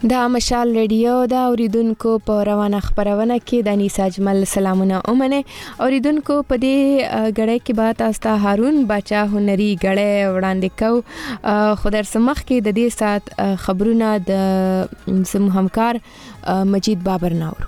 دا مشال ریډیو دا اوریدونکو په روانه خبرونه کې د انیس اجمل سلامونه اومنه اوریدونکو په دې غړې کې به تاسو ته هارون بچا هنري غړې وړاندې کو خدای سمخ کې د دې سات خبرونه د زم همکار مجید بابر ناورو.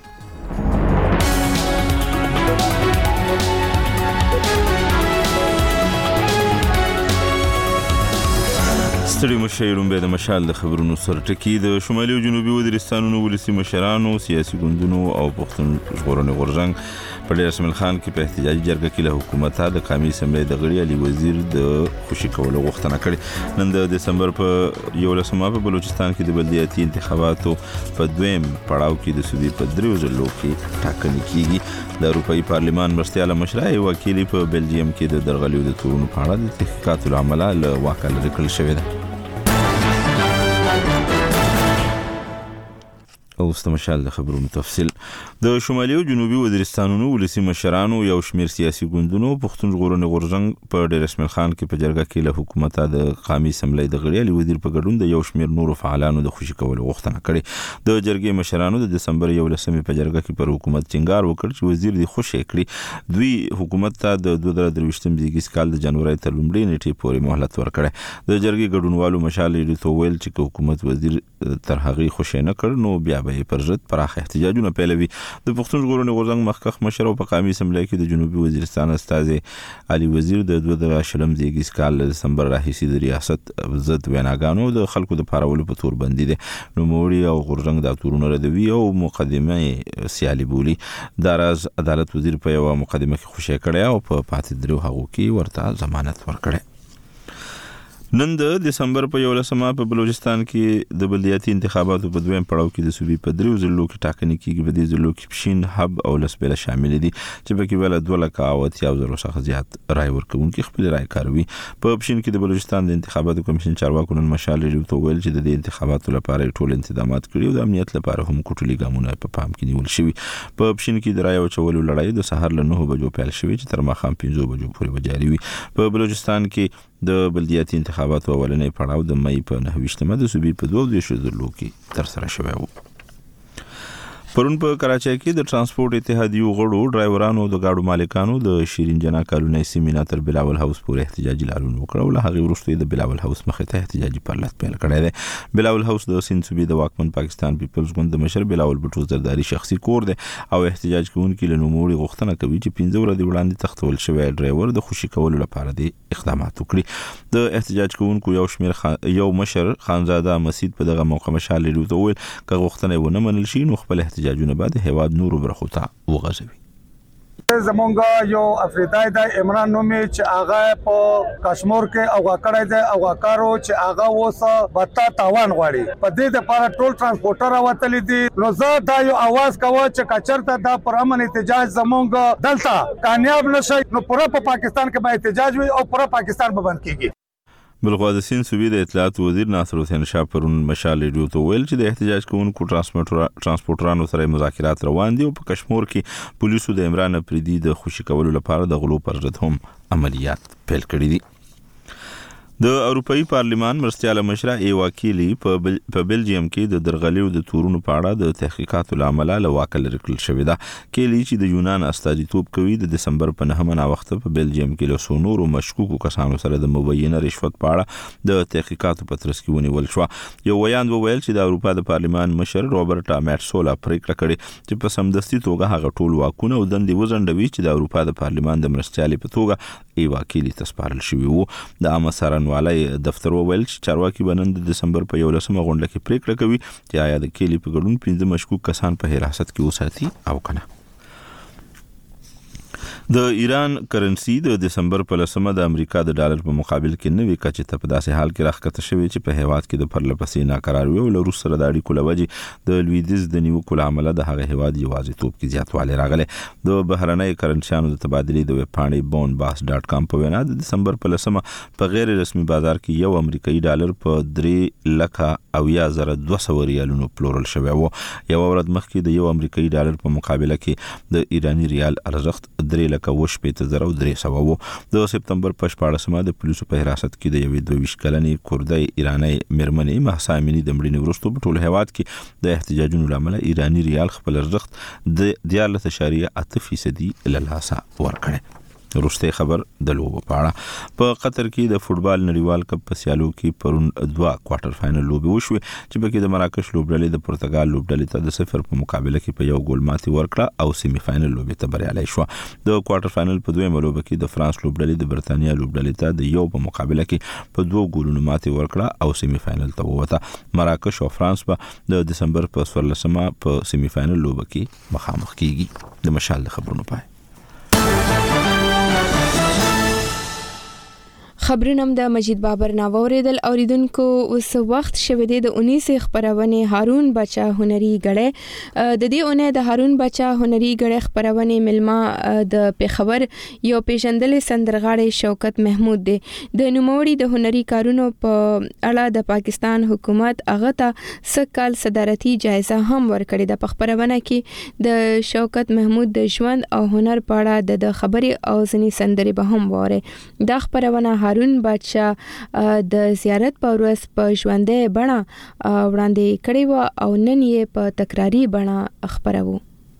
ستړي مشایرون به د مشال د خبرونو سره ټکی د شمالي او جنوبي وزیرستانونو ولسی مشرانو سیاسي ګوندونو او پښتون ژغورنې غورځنګ په ډیر اسماعیل خان کې په احتجاجي جرګه کې له حکومت د قومي اسمبلی د غړي علي وزیر د خوشي کولو غوښتنه کړې. نن د دسمبر په 11 په بلوچستان کې د بلدیاتي انتخاباتو په دویم پړاو کې د صوبې په دریو ضلعو کې ټاکنې کیږي. د اروپאי پارلمان مرستیاله مشرای وکیل په بلجیم کې د درغلیو د تورونو په اړه د تحقیقاتو لامل له واکه لرې کړل شوې ده. اوس د مشال د خبرونو تفصیل. د شمالي او جنوبي وزیرستانونو ولسی مشرانو یو شمیر سیاسي ګوندونو پښتون ژغورنې غورځنګ په ډیر اسماعیل خان کې په جرګه کې له حکومت د قومي اسمبلی د غړي علي وزیر په ګډون د یو شمیر نورو فعالانو د خوشي کولو غوښتنه کړې. د جرګې مشرانو د دسمبر 11 په جرګه کې پر حکومت ټینګار وکړ چې وزیر دی خوشي کړي. دوی حکومت ته د 2023 دیګیس کال د جنوري تر لومړۍ نیټې پورې مهلت ورکړي. د جرګې ګډونوالو مشال ریډیو ویل چې حکومت وزیر تر هغه خوشي نه کړ نو بیا پر ضد پراخ احتجاجونه پیلوي. د پښتون ژغورنې غورځنګ مخکخ مشر او په قومي اسمبلی کې د جنوبي وزیرستان استاذ علي وزیر د 2020 دیګیس کال دسمبر راهیسې د ریاست ضد ویناګانو د خلکو د پارولو په تور باندې دي. نو موري او غورځنګ د تورونو ردوي او مقدمه سیالي بولی. د راز عدالت وزیر په یو مقدمه کې خوشی کړی او په پاتې درو هغو کې ورته ضمانت ورکړی. نن د دسمبر په 11 په بلوچستان کې د بلدیاتي انتخاباتو په دویم پړاو کې د صوبې په دریو ضلعو کې ټاکنې کیږي. په دې ضلعو کې پښین، حب او لسبیله شامل دي چې پکې ول 2,80,000 څخه زیات رای ورکوونکي خپل رای کاروي. په پښین کې د بلوچستان د انتخاباتو کمیشن چارواکو نن مشال ریډیو ته ویل چې د دې انتخاباتو لپاره ټول تنظیمات کړي او د امنیت لپاره هم کوټلي ګامونه په پام کې نیول شوي. په پښین کې د رای ورکولو لړۍ د سحر له 9 بجو پیل شوې چې تر ماښام 5 بجو پورې جاري وي. په بلوچستان کې د بلدیاتي انتخاباتو اولنې پړاو د مې په 9 د صوبې په 22 ضلعو کې تر سره شوی و. پرون په کراچۍ کې د ترانسپورت اتحادیو غړو ډرایورانو د گاډو مالکانو د شیرین جنا کالونی سیمینار تر بلاول هاوس پورې احتجاجي لاریون وکړ. له هغه وروسته د بلاول هاوس مخې ته احتجاجي پرلط پیل کړی دی. بلاول هاوس د سند صوبې د واکمن پاکستان پیپلز ګوند د مشر بلاول بټو زرداری شخصي کور دی او احتجاج کوونکي له نوموړي غوښتنه کوي چې 15 ورځې وړاندې تختول شوی ډرایور د خوشي کولو لپاره د اقدامات وکړي. د احتجاج کوونکو یو مشر خانزاده مسید په دغه موقع مشال لري ته ویل که غوښتنه ونه منل شي نو خپل احتجاجونه بعد هواد نورو برخو ته وغځوي. زمونږ یو افریدای د عمران نومي چې هغه په کشمیر کې او کړای دی او کارو چې هغه وسه بتا تاوان غواړي. په دې لپاره ټول ترانسپورټر راوتلی دي. نو زه دا یو आवाज کوم چې کچرته دا پر امن احتجاج زمونږ دلته کامیاب نشي نو پوره په پاکستان کې به احتجاج وي او پوره پاکستان به بند کیږي. بلخوا د سند صوبې د اطلاعات وزیر ناصر حسین شاه پرون مشال ریډیو ته ویل چې د احتجاج کوونکو ترانسپورټرانو سره مذاکرات روان دي او په کشمیر کې پولیسو د عمران افریدي د خوشي کولو لپاره د غلو پر ضد هم عملیات پیل کړي دي. د اروپאי پارلمان مرستیاله مشره ای وکیلی په بلجیم کې د درغلیو د تورونو په اړه د تحقیقاتو لامل له واکه لري کړل شوې ده. کلی چې د یونان استازیتوب کوي د دسمبر په 9 وخت په بلجیم کې له سونورو مشکوکو کسانو سره د مبینه رشوت په اړه د تحقیقاتو په ترڅ کې ونیول شو. یو ویاند وویل چې د اروپا د پارلمان مشر روبرټا میټسولا پریکړه کړې چې په سمدستي توګه هغه ټول واکونه او دندې وزندوي چې د اروپا د پارلمان د مرستیالې په توګه ای وکیلی تسپارل شوی وو. د امسرن والي دفتر وویل چې چارواکي بنن د دسمبر په 11 غونډه کې پریکړه کوي چې آیا د کلی په ګډون 15 مشکوک کسان په حراست کې وساتي او کنه. د ایران کرنسی د دسمبر په 10 د امریکا د ډالر په مقابل کې نوې کچې ته په داسې حال کې راښکته شوې چې په هیواد کې د پرلپسې ناقراری او له روس سره د اړیکو لوجې د لویدیز د نیوکو له امله د هغه هیواد یوازیتوب کې زیاتوالی راغلی. د بهرنۍ کرنسیانو د تبادلې د ویب پاڼې bonbas.com په وینا د دسمبر په 10 په غیر رسمي بازار کې یو امریکایي ډالر په 3,02,000 ریالونو پلورل شوی و. یو ورځ مخکې د یو امریکایي ډالر په مقابله کې د ایرانی ریال ارزښت 3,00,000 1,300 وو. د سپتمبر په 14مه د پولیسو په حراست کې د یوې 22 کلنې کوردی ایرانی مېرمنې مهسا امینی د مړینې وروسته په ټول هیواد کې د احتجاجونو لامل ایرانی ریال خپل ارزښت د 14.8% له لاسه ورکړ. وروسته خبر د لوبو په اړه په قطر کې د فوتبال نړیوال کپ په سیالو کې پرون 2 کوارټر فائنل لوبي وشوه چې پکې د مراکش لوبډلې د پرتګال لوبډلې ته د 0 په مقابله کې په یو ګول ماتې ورکړه او سیمه فائنل لوبي ته بریالي شو. د کوارټر فائنل په دویمه لوبه کې د فرانس لوبډلې د برتانیا لوبډلې ته د یو په مقابله کې په 2 ګولونو ماتې ورکړه او سیمه فائنل ته ووته. مراکش او فرانس په د دسمبر په 14مه په سیمه فائنل لوبه کې مخامخ کیږي. د مشال خبرونو پای خبرونم د مجید بابر ناوریدل اوریدونکو اوس وخت شوه د 19 خبرونه هارون بچا هنري غړې د دې اونې د هارون بچا هنري غړې خبرونه ملما د پیښور یو پیژندل سندرغاړي شوکت محمود دی. د نوموړي د هنري کارونو په اړه د پاکستان حکومت هغه ته سکهال صدارتي جایزه هم ورکړې ده. په خبرونه کې د شوکت محمود د ژوند او هنر په اړه د خبري او ځنی سندري به هم وره. د خبرونه هارون بچا د زیارت په ورځ په ژوندې بڼه وړاندې کړي و او نن یې په تکراری بڼه خبرو.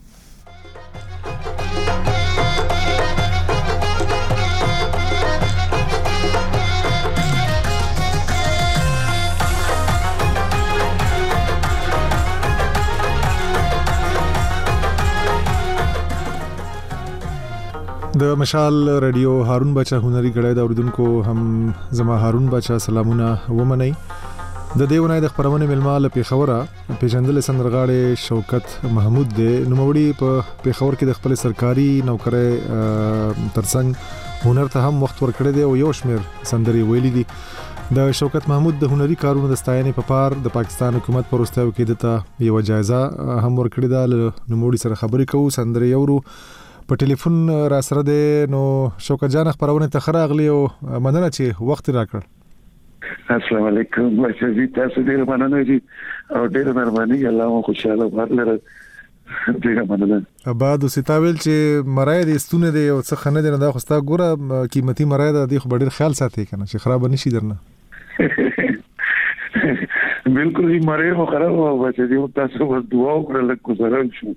د مشال رادیو هارون بچا هنري غړې د اوریدونکو هم زما هارون بچا سلامونه ومنئ. د دیونه د خبرونه ملما له پیښوره پیژندل سندرغاړي شوکت محمود دی. نوموړي په پیښور کې د خپل سرکاري نوکرۍ ترڅنګ هنر ته هم وخت ورکړی دی او یو شمیر سندري ویلي دي. د شوکت محمود د هنري کارونو د ستاینې په پار د پاکستان حکومت پروستاو کې دته یو جایزه هم ورکړی ده. نوموړي سره خبرې کوو سندري یورو په ټلیفون را سره ده. نو شوکت جان خبرونه ته خراغلی او مننه چې وخت راکړ. السلام علیکم بچی تاسو ډیر مننه دي او ډیر مهرباني الله مو خوشاله ورلره ډیر مننه. بعد ستاویل چې مرای دې ستونه دی او څه خنه دی نه دا خوستا ګوره قیمتي مرای دی خو ډیر خیال ساتي کنه چې خراب نشي درنه. بالکل یې مرای مو خراب او بچی تاسو ور دعا وکړه لکه زرن شو.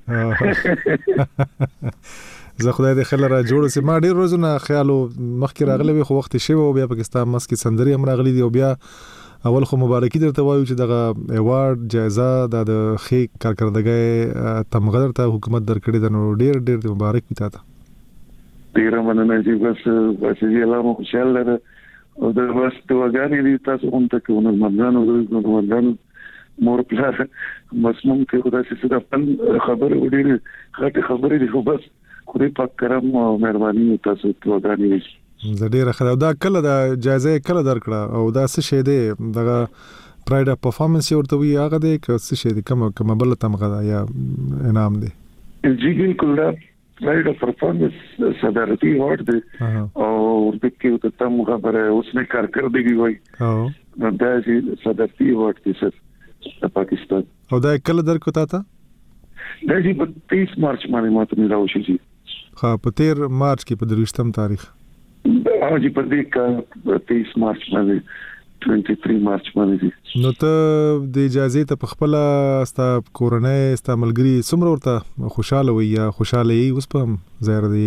زه خدای دې خلک را جوړ سي. ما ډیر روزونه خیالو مخکې راغلی وي خو وخت شي او بیا پاکستان مسکی سندري هم راغلي دي او بیا اول خو مبارکي درته وایو چې دغه ایوارډ جایزه د خې کارکردګۍ تمغه درته حکومت درکړي د نو ډیر مبارک وي تاسو. ډیر مننه چې بس یې الله مو خوشاله لره او د بس توګانی دي تاسو هم ته کوم مرګانو مور پلار مسموم کې خدای سي د خپل خبره وړي خاطر خبرې دي خو بس خدای پاک کرم او مهرباني تاسو توګانی دي. زه ډیر خدای دا کله د جایزه کله درکړه او دا څه شه دی دغه پرایډ اف پرفورمنس ورته وی هغه دی که څه شه دی کوم بل تمغه یا انعام دی. جی بالکل پرایډ اف پرفورمنس صدارتي ایوارډ دی او ورته کې ته تمغه پر اوسنه کارکردګي وای او دا چې صدارتي ایوارډ دی سر د پاکستان او دا کله درکو تا ته دا چې په 30 مارچ باندې ماته ملاوي شي. ها په 13 مارچ کې په 23م تاریخ چې په دې کې 23 مارچ باندې 23 مارچ باندې نو ته د اجازه ته په خپل استا کورنۍ استا ملګری څومره ورته خوشاله وي یا خوشاله یي اوس په ظاهر دی.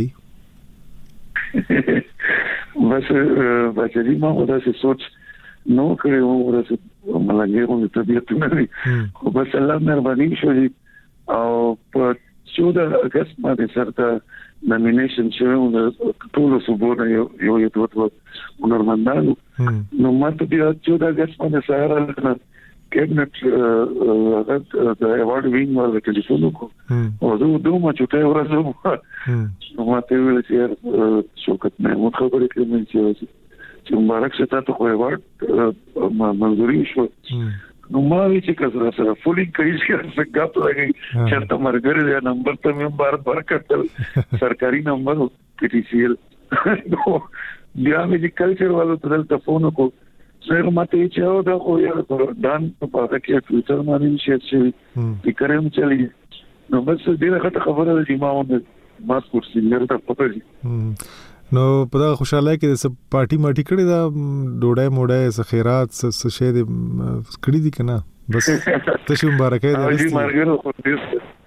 بس بچی ما ودا څه سوچ نو کړو ورته ملګرو ته طبيعت نه وي خو بس الله مهرباني شوی او په 14 اگست باندې سره نامینیشن شوی او ټول صوبونه یو دوه هنرمندانو نو ماته بیا 14 اگست باندې سره کابینټ د ایوارډ وینګ ورته ټلیفون وکړ او دوه ما چټه ورځو نو ماته ویل چې شوکت محمود خبرې کوي چې مبارک شه تاسو خو ایوارډ منظوري شو. نو ما وی چې کله سره فولینګ کوي چې څنګه غاټ لګي چې ته مرګره دی نمبر ته مې بار کړل سرکاري نمبر پی ټی سی ایل نو بیا مې کلچر والو ته تلفون کو سره ماته چې دا خو یو دان په پاتې کې فیوچر باندې شي چې فکرم چلی نو بس دې راته خبره دی ما ونه ماسکور سینګر ته پته دي. نو په دا خوشاله کې د پارټي ماټي کړي دا ډوډۍ موډۍ څه خیرات څه شی دې کړی دي کنه بس ته شو مبارکه دې دې مارګرو خو دې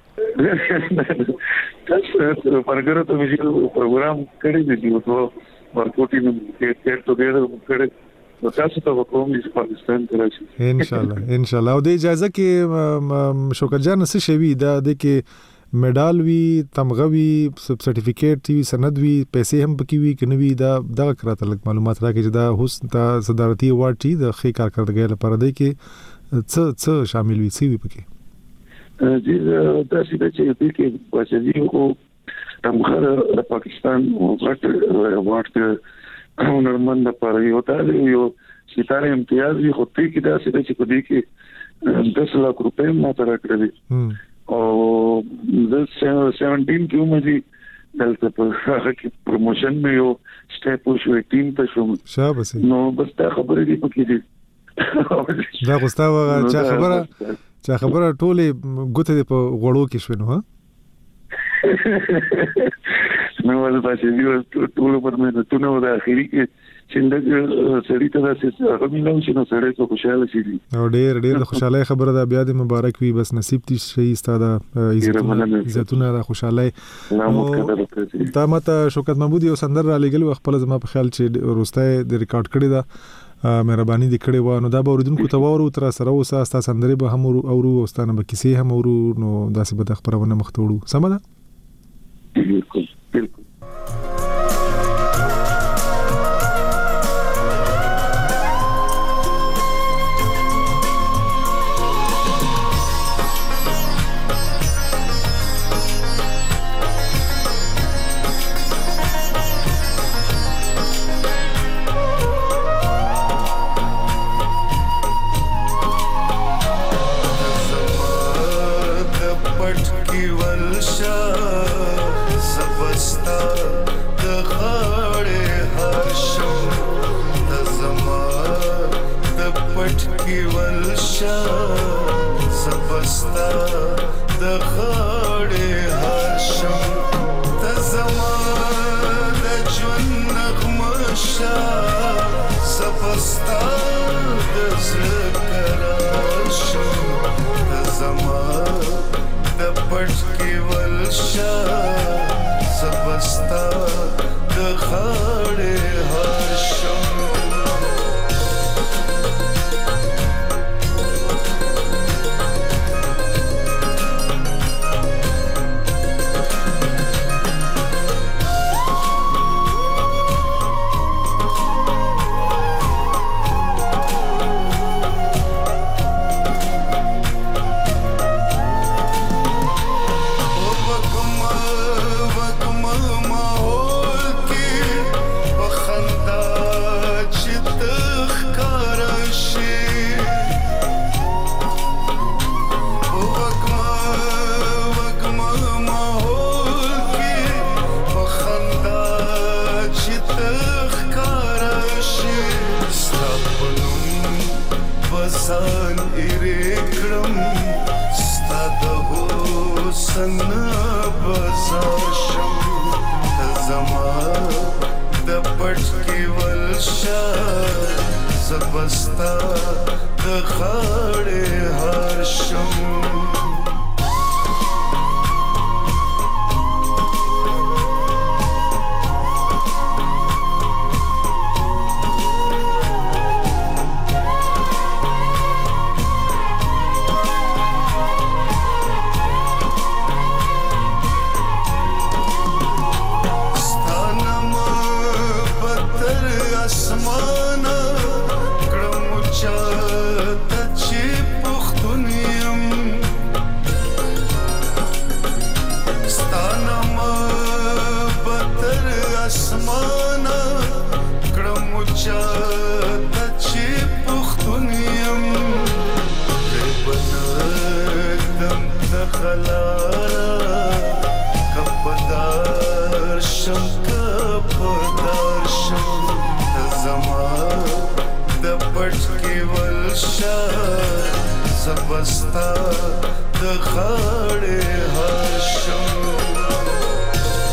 تاسو مارګرو ته ویل پروګرام کړی دی او ورکوټي نو کې ټوګیدر کړی تاسو ته وکوم چې پاکستان ته راشي ان شاء الله او د اجازه کې شوکت جان څه شوی دا د کې میډال وی تمغه وی سرټیفیکیټ وی سند وی پیسې هم پکې وی کنه وی دا کراته لګ معلومات راکې چې دا حسن ته صدارتي اوارډ چی د خې کارکړدګۍ لپاره دی کې څه شامل وی سی وی پکې جی دا چې دې کې بچی او تمغه د پاکستان غټ اوارډ هنرمند لپاره یو یو ستاره امتیاز وی خو ته کې دا چې په دې کې 10 لک روپے ماته راکړي او د 17 کې مې دلته په هغه کې پروموشن مې یو سټیپ وشو ټیم ته شوم شاباس نو بس تا خبرې دې پکې دي دا غوستاو چا خبره ټوله ګوته دې په غوړو کې شوه نو ها نو ول پاتې دی ټول پر مې ته نو د اخیری کې چې سړی ته داسې هغه مینه چې نو سړی ته خوشاله شي او ډېر د خوشاله خبره ده بیا د مبارک وي بس نصیب دې شي ستاده عزتونه د خوشاله تا ماته شوکت محمود یو سندر را لګل خپل زما په خیال چې روستای د ریکارډ کړی دا مهرباني دې کړې و نو دا به اوریدونکو ته وورو تر سره اوسه استا سندري به هم اورو اوستانه به کیسې هم اورو نو داسې به خبرونه مختوړو سم ده بالکل زبستا د خړې هر شم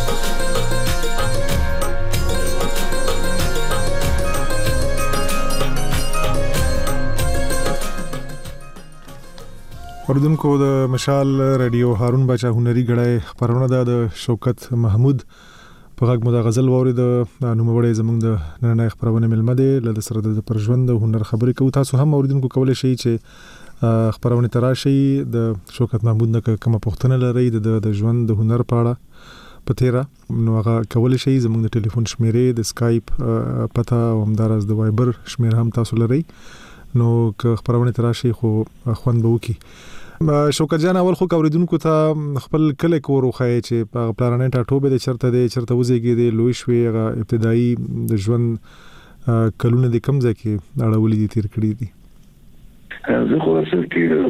اوردونکو د مشال رادیو هارون بچا هنري غړای خبرونه د شوکت محمود په غږ مو د غزل ووري د نوموړی زمونږ د نن خبرونه ملمده ل سره د پرژوند هنر خبرې کوي. تاسو هم اوردونکو کولای شئ چې خبرونه تراشي د شوکت محمود نه کومه پوښتنه لري د ژوند د هنر په اړه په تیرا نو هغه کولای شئ زمونږ د ټلیفون شمیرې د سکایپ پته او همدارس د وایبر شمیر هم تاسو لري نو که خبرونه تراشي خو خوند به وکي. شوکت جان اول خو اوریدونکو ته خپل کله کور خو چې په پلانټ ټوبه د چرته وزيږي د لوی شوي غ ابتدایي د ژوند کلونه د کم ځکه اړولې دي تیر کړی دي. زه خو اصل کې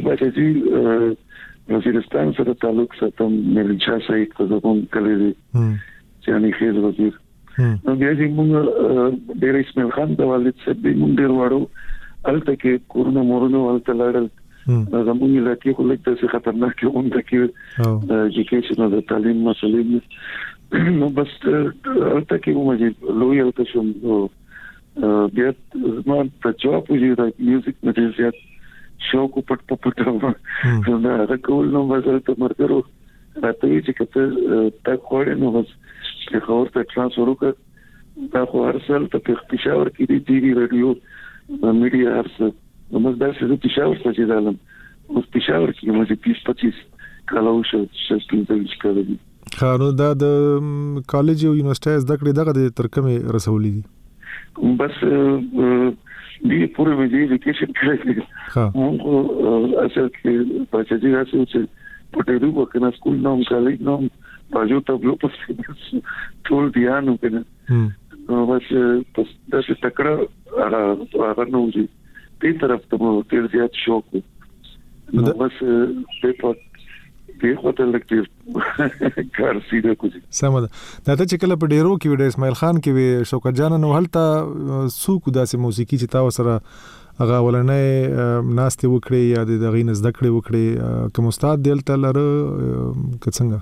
بچی وزیرستان سره تعلق ساتم ملچا سایت په کوم کلی دی چې اني خیر وزیر نو بیا چې موږ ډېر اسماعیل خان د والد صاحب موږ ډېر وړو الته کې کورونه مورونه الته لاړل زموږ علاقې خو لږ څه خطرناک اونده کې د ایجوکیشن او د تعلیم مسلې نو بس الته کې موږ لوی الته شوم بیا ما په جواب وځي د میوزیک مې زیات شوق پټ نو دا راکول نو مثلا ته مرګرو راته چې کته تا خوړې نو بس چې خور ته ترانسفر وکړ دا خو هرڅل ته پېښور کې دی ټي وي رادیو میډیا هرڅ نو موږ دا چې پېښور ته ځالم اوس پېښور کې موږ 25 کاله وشو چې څنګه کړی خانو دا د کالج او یونیورسيټي زده کړې دغه د ترکمه رسولې دي بس دې پوره مې ایجوکیشن کړی موږ اصل کې پاتې راځو چې پټېدو وکنه سکول نوم کالج نوم باجو تبلو په ټول دیانو کنه نو بس دا چې تکړه هغه نو دي په طرف ته مو تیر زیات شوق نو بس په هوټل کې کار سیده کوي سمه دا ته چې کله په ډیرو کې وډ اسماعیل خان کې وي شوکت جان نو هلته سوق داسې موسیقي چې تاسو سره هغه ولنې ناشته وکړي یا د غین زده کړې وکړي کوم استاد دلته لره څنګه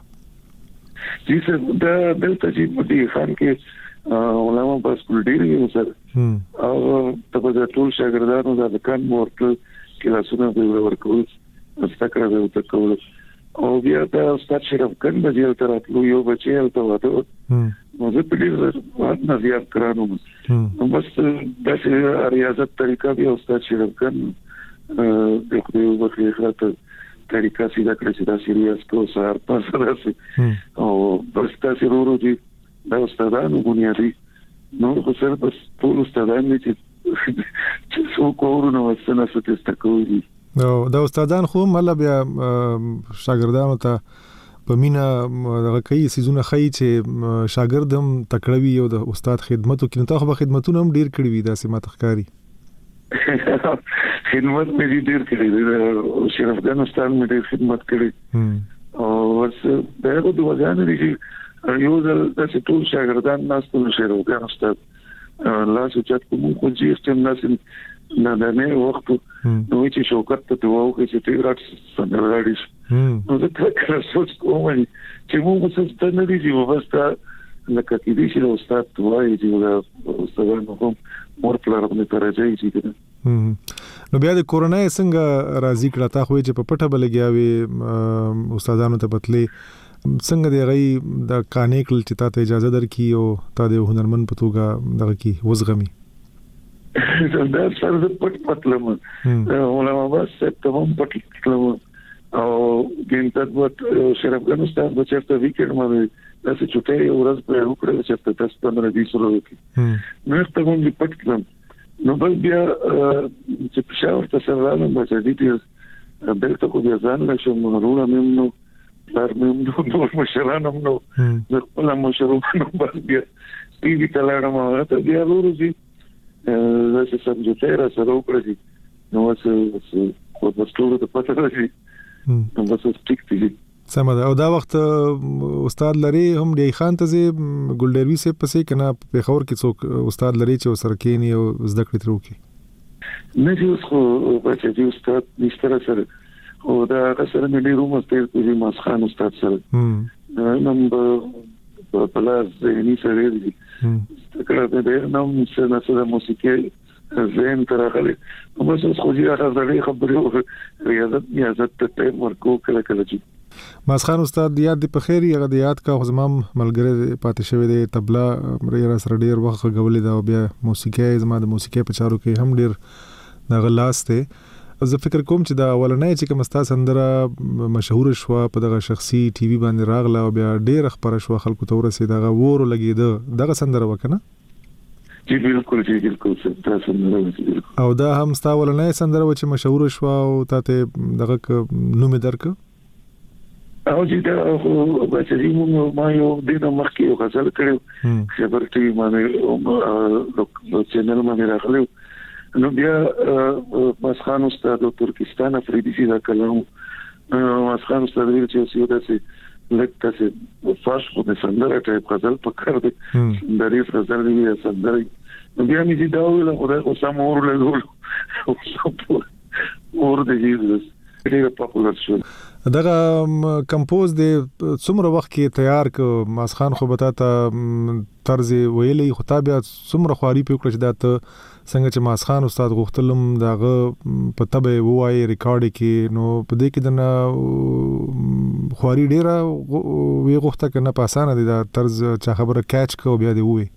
چې څه دا دلته چې په دې خان کې علماء په سکول ډیر یو سره او په ټول شاګردانو د کان مورته کلاسونه به ورکول استکره به وکول او بیا دا استاد شرف کن به یو تراتلو یو بچی او ته وته نو زه په دې وخت نه زیات کړانو نو بس د ریاضت طریقہ بیا استاد شرف کن د خپل وخت خاطر طریقہ سیده کړی چې دا سیریاس کو سار پاس راځي او بس تاسو ورو دي دا استادانو بنیادی نو خو سره بس ټول استادان چې څو کورونه وسنه ستاسو کوي نو دا استادان خو مله بیا شاګردانو ته په مینا دغه کوي سيزونه خي چې شاګرد هم تکړوي او د استاد خدمتو کې نو خو خدمتونه هم ډیر کړی وي دا سیمه تخکاری خدمت مې ډیر کړی شرف ګان استاد مې ډیر خدمت کړی او ورس دغه د وځان لري یو ځل د ټول شاګردان ناستو شرف ګان استاد لاس چت کوم خو چې استم ناس نه نه وخت نو چې شوکت ته دواو کې چې ته راځې څنګه راځې نو دا کله سوچ کوم چې موږ څه ستنه نه دي چې وستا لکه کې دي چې استاد دوی چې استادانو کوم مور پلار په ترځي چې نو بیا د کورونا څنګه راځي کړه تا خو چې په پټه بلګیاوي استادانو ته پتلې څنګه دی غي د کانیکل چې ته اجازه درکې او تا د هنرمن په توګه دغه کې وزغمي دا سره پټ لمه علماء بس تمام پټ لمه او ګینټ وخت شرف ګان استاد بچته ویکند باندې تاسو چټي ورځ په وکړه چې تاسو 15 دي سره وکړي نو ته کوم پټ لم نو بل بیا چې پښاور ته سره راغلم چې دې دې دلته کو بیا ځان له شم نورونه مې نو لار مې نو مشرانم نو خپل مشرانو بس بیا دې تلاړم ته بیا ورځي زه سم جوړه را سره وکړی نو څه خو په ټولو ته پته راځي نو بس ټیک دي سمه ده او دا وخت استاد لري هم دی خان ته ګلډروي سه پسې کنه په خور کې څوک استاد لري چې سره کېنی او زده کړې تر وکي نه چې خو بچی دی استاد نشته سره او دا سره مې ډیرو مستر کوي مسخان استاد سره نن په پلاس زهنی سره دی کله دې نوم څه موسیقي زين تراغلي بس خو دي راغلي خبرو ریاضت ته ورکو کله چې ماسخان استاد یاد دی په خیر یغه د یاد کا زمام ملګری پاتې شوی دی تبلا را سره ډیر وخت غولې دا بیا موسیقي زما د موسیقي په چارو کې هم ډیر د غلاس ته زه فکر کوم چې دا اولنۍ چې کوم ستا سندره مشهور شو په دغه شخصي ټي وي باندې راغله او بیا ډیر خبره شو خلکو ته ورسېد دغه ورو لګید دغه سندره وکنه جی بالکل ستا سندره او دا هم ستا اولنۍ سندره و چې مشهور شو او ته دغه نوم درک او چې دا بچی ما یو دینه مخکې یو غزل کړو خبر ټي باندې چینل باندې راغلو نو بیا مسخان استاد ترکستان افریدي دا کلام مسخان استاد ویل چې یو داسې لکه چې فاش خو د سندره ټایپ غزل پکړ دی سندري غزل دی سندري نو بیا مې دا ویل خدای خو سم اور له اور د جیزس ډېر پاپولر شو دغه کمپوز د څومره وخت کې تیار ک ماسخان خو بتا ته طرز ویلې خو بیا څومره خواري په کړ چې دا ته څنګه چې ماسخان استاد غوښتلم داغه په تبه وای ریکارډ کې نو په دې کې د خواري ډیره وی غوښته کنه په اسانه دي دا طرز چا خبره کیچ کو بیا دی وای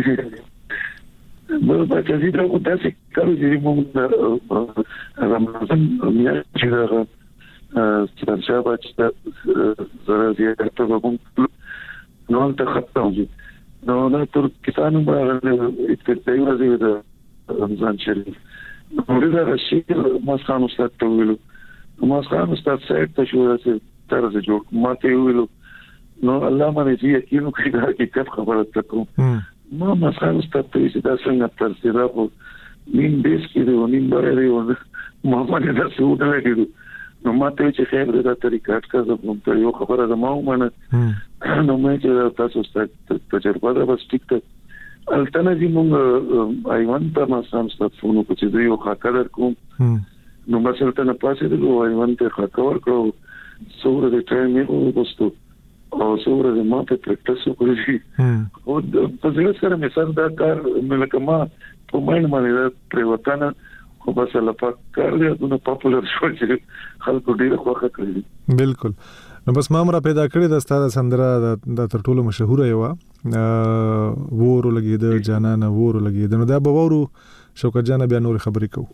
په تاسو ته کو تاسو کارو چې موږ رمضان میاشت چې شابه چې زره زیاته وګم نو ته ختم دي نو دا ترکستان باندې اتفاقي ورځي د رمضان شریف نو دا راشي مسخان استاد ته ویلو مسخان استاد سره ته شو چې طرز جوړ ماته ویلو نو الله باندې چې یقین کوي دا حقیقت خبره تکو ما مسخان استاد ته چې دا څنګه تر سره په نیم بیس کې دی نیم بره دی ما باندې دا څه ونه کېدو نو ماته چې خیر دا طریقه کړه زه یو خبره ده ما ومنه نو مې چې تاسو ستاسو تجربه ده بس ټیک ته الټنه چې موږ ایوان ته ما سم ستاسو فونو په چې یو خاطر کوم نو مثلا ته نه پاسې دی ایوان ته خاطر کړو څوره د ټایم یې وستو او څوره د ما په پریکټیس وکړي او په ځای سره مې سره دا کار مې لکه ما په ماین باندې پریوتانه خو بس الله پاک کار دی نو پاپولر شو چې خلکو ډیره خوښه کړی بالکل نو بس ما مرا پیدا کړی د ستاره سندره د تر ټولو مشهور یو ورو لګید جانان ورو لګید نو دا به ورو شوکت جان بیا نور خبرې کو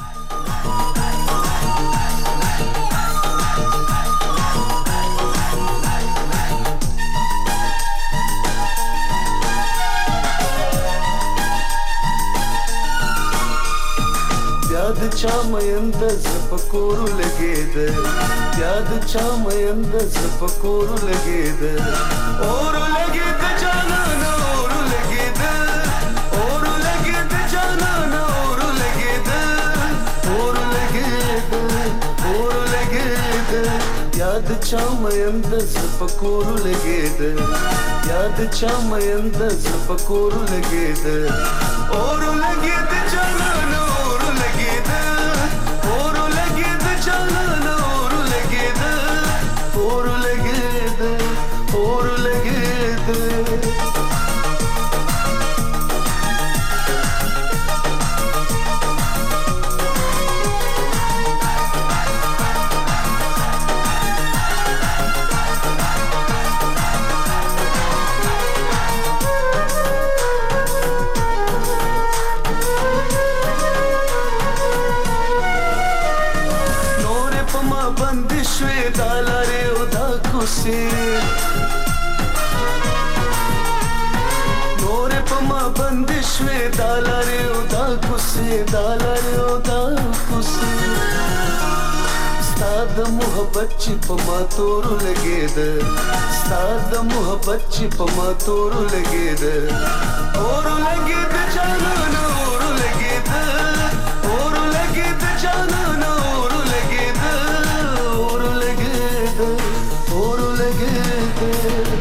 چا مېند زپکورو لګید یاد چا مېند زپکورو لګید اور لګید جانان اور لګید اور لګید جانان اور لګید اور لګید اور لګید یاد چا مېند زپکورو لګید یاد چا مېند زپکورو لګید اور لګید جانان نور پما بندشوي دالاره او دا کوسه دالاره او دا کوسه ستاد محبت چې پما تور لګید ستاد محبت چې پما تور لګید اور لګید جانان اور لګید اور لګید جانان اور لګید اور لګید اور لګید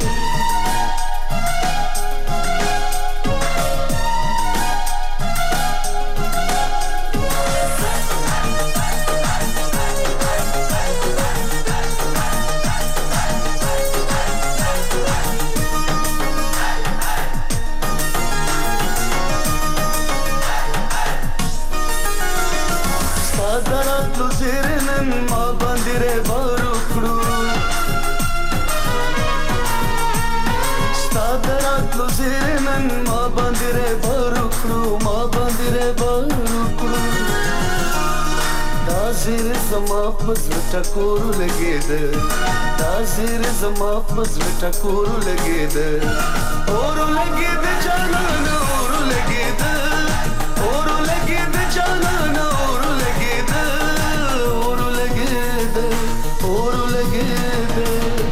نن ما باندې ربار وکړو ستا د راتلو زیری نن ما باندې ربار وکړو ما باندې ربار وکړو دا زیر زما په زړه ټکور لګېده دا زیر زما په زړه ټکور لګېده اور لګېده جانان اور لګېده اور لګېده جانان اور لګېده اور لګېده اور لګېده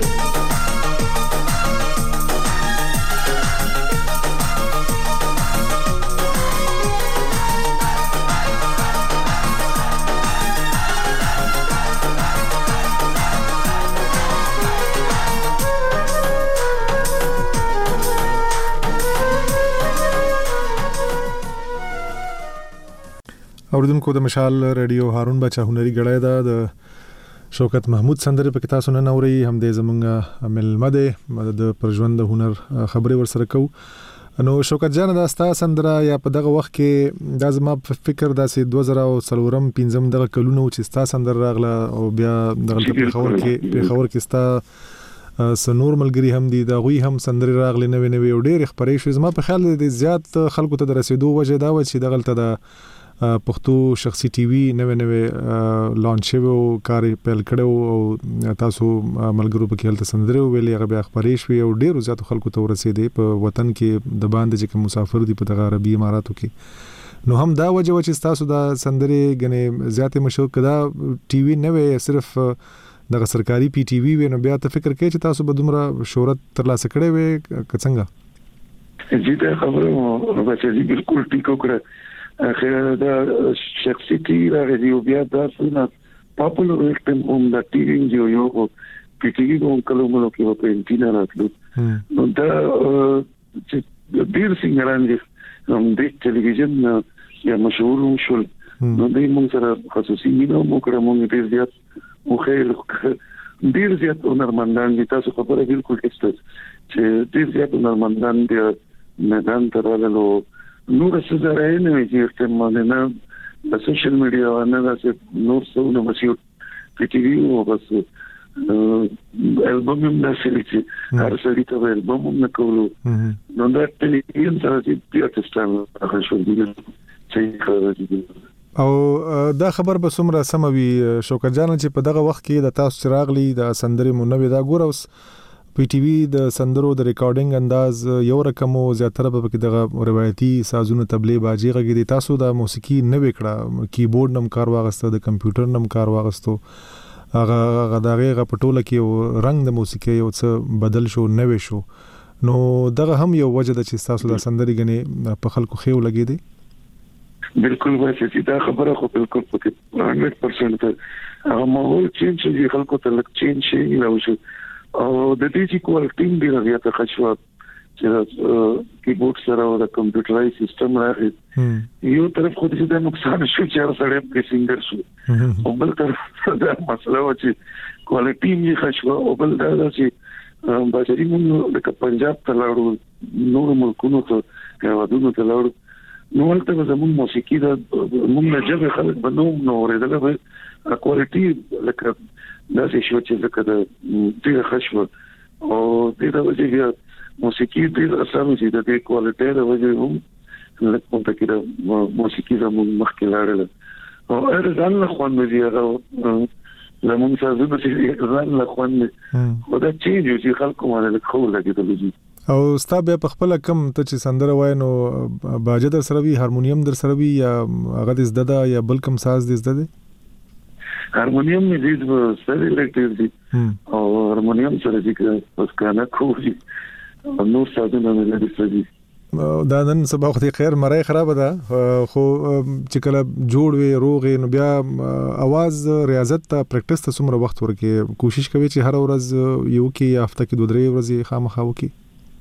اوریدونکو د مشال ریډیو هارون بچا هنري غړای دا د شوکت محمود سندره په کتاب سنن اوري هم د زمونږه ملمه ده د پرژوند هنر خبري ورسره کو نو شوکت جان دا ستا سندره یا په دغه وخت کې د زما په فکر داسې 2003 15 دغه کلونو چې ستا سندره راغله او بیا دغه په خبر کې ستا سنور ملګری هم دي دا غوي هم سندره راغله نوې نوې او ډېر خبرې شو زما په خیال دي زیات خلکو ته رسیدو وجه دا و چې دغه ته د پښتو شخصي ټي وي نوې لانچ شوی او کار پیل کړو او تاسو ملګرو په کې هلته سندره ویلې هغه بیا خبرې شوې او ډېر زیات خلکو ته ورسېدې په وطن کې د باندې چې مسافر دي په دغه عربي اماراتو کې نو هم دا وجه و چې تاسو دا سندره غنې زیات مشهور کړه ټي وي نه وي صرف دغه سرکاري پی ټي وي نو بیا ته فکر کوي چې تاسو به دومره شهرت ترلاسه کړې وي څنګه جی دا خبره راځي بالکل ټیک وکړه اخر دا شخصي ټي راغلی او بیا دا څنګه پاپولر وکټم اون دا ټي وي یو پی ټي وي کوم کلمو کې په انټینا راتلو نو دا چې ډیر څنګه دي د ټلویزیون یا مشهور شول نو د موږ سره خصوصي مینه مو کړم موږ ډیر زیات مو خیر ډیر زیات هنرمندان دي تاسو خبره بالکل اکسته چې ډیر زیات هنرمندان دي میدان ته راغلو نور څه زره نه وي چې استعمال نه د سوشل میډیا نه راځي نور څه نو مسیو پی ټي وي او بس البوم هم نشي چې هر څه ته البوم نه کولو نو دا ټلویزیون سره چې پیاټستان هغه شو دي چې او دا خبر به څومره سموي شوکت جان چې په دغه وخت کې د تاسو چراغلی د سندرې منوي دا ګوروس پی ټي وي د سندرو د ریکارډینګ انداز یو رقم او زیاتره په کې دغه روایتي سازونه تبلې باجی غږی تاسو د موسیقي نه وکړه کیبورډ نم کار واغسته د کمپیوټر نم کار واغستو هغه دغه پټوله کې رنگ د موسیقي یو څه بدل شو نوې شو نو دغه هم یو وجه د چې تاسو د سندرې غني په خلکو خېو لګی دی بالکل وایي دا خبره خو بالکل پکې 100% هغه ماحول چینج شي خلکو ته لک چینج شي نو شو او د دې چې کوالټي دی راځي خشوا چې کیبورډ سره او د کمپیوټرایز سیستم راغی یو طرف خو دې د نقصان شو چې هر سړی په سنگر شو او بل طرف دا مسله و چې کوالټي یې خشوا او بل دا چې بچی موږ د پنجاب ته لاړو نور ملکونو ته هوادونو ته لاړو نو ولته زموږ موسیقي دا موږ نه جبه خلک بنوم نو ورېدل به کوالټي لکه دا شی چې لکه د دې خشوه او دې د وجه موسیقي دې اسانه چې د دې کوالټي د وجه هم لکه په کې د موسیقي زموږ مخکې لاړل او ځان له خوان مې هغه زموږ سازونه چې ځان له خوان مې خدا چې خلکو باندې خو لګیدل او ستا به په خپل کم ته چې سندره وای نو باجه در سره وی هارمونیم در سره وی یا هغه د زده یا بل کم ساز د زده هارمونیم مې دې سره الکتریک دي او هارمونیم سره چې پس کنه کوی نو سازونه مې لري سړي دا نن سبا خو خیر مړی خراب ده خو چې کله جوړ وي روغ نو بیا आवाज ریاضت ته پریکټیس ته څومره وخت ورکې کوشش کوي چې هر ورځ یو کې هفته کې 2-3 ورځې خامخا وکي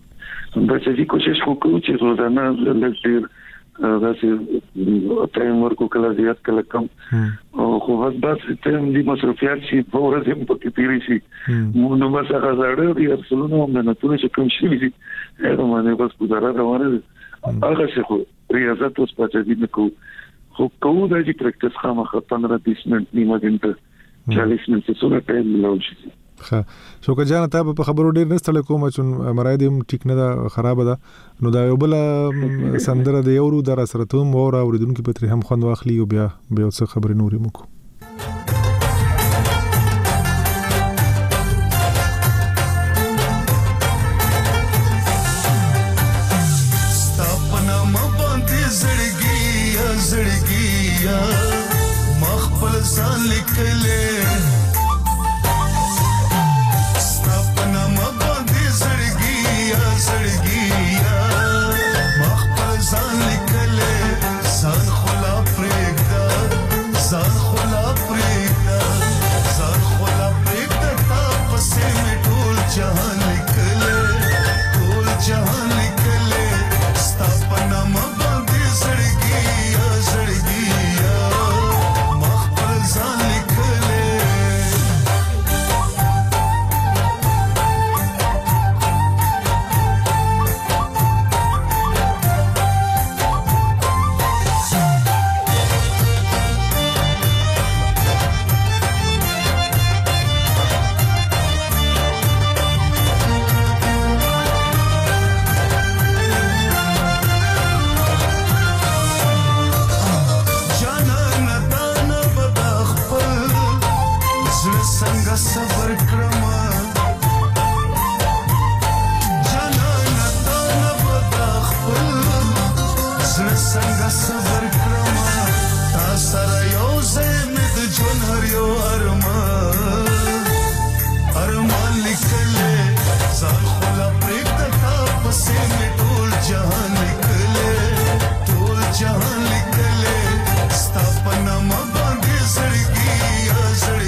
بچی کوشش وکړو چې روزانه لږ داسې ټایم ورکو کله زیات کله کم خو بس ټایم دی مصرفیات شي په ورځ هم پکې تیری شي نو بس هغه زړه دی اصلونه هم نه ټول چې کوم شي دي هغه باندې بس ګذاره روانه هغه څه خو ریاضت اوس پاتې دي نو خو کوو د پریکټیس خامخا 15-20 منټ نیمه غنټه 40 منټه سره ټایم ملاو شي. ښه شوکت جان ته په خبرو ډیر نه ستړی کوم چې مراد هم ټیک نه ده خراب ده نو دا یو بل سندره د یورو در سره ته مو اوریدونکو په تر هم خوند واخلي او بیا به څه خبرې نورې مو کو. مخبل ځان لیکلې ستاپنا مباندې زړګیا مخبل ځان لیکلې ځان خلا پرېږده تا پسې مې ټول جهان لیکلې ستاپنا مباندې زړګیا صبر کرما جانا تا بدا خپل زړه څنګه صبر کرما تا سره یو ځای مې د ژوند هر یو ارمان لیکلې ځان خلا پرېږده تا پسې مې ټول جهان لیکلې ستا په نامه باندې زړګیا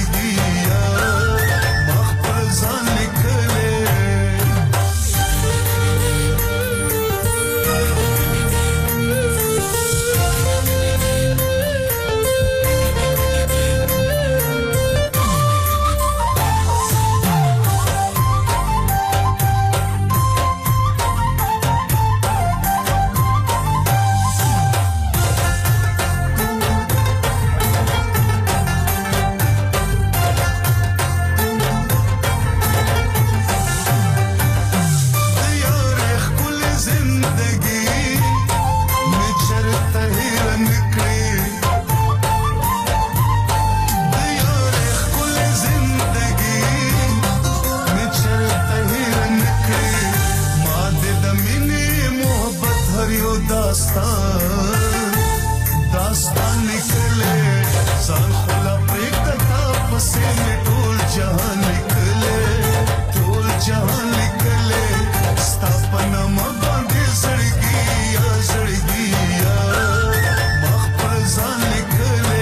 दास्तान निकले सान खुला प्रेम का पसे में टोल जहां निकले स्थापना मबांधे सड़गिया मखपर जान निकले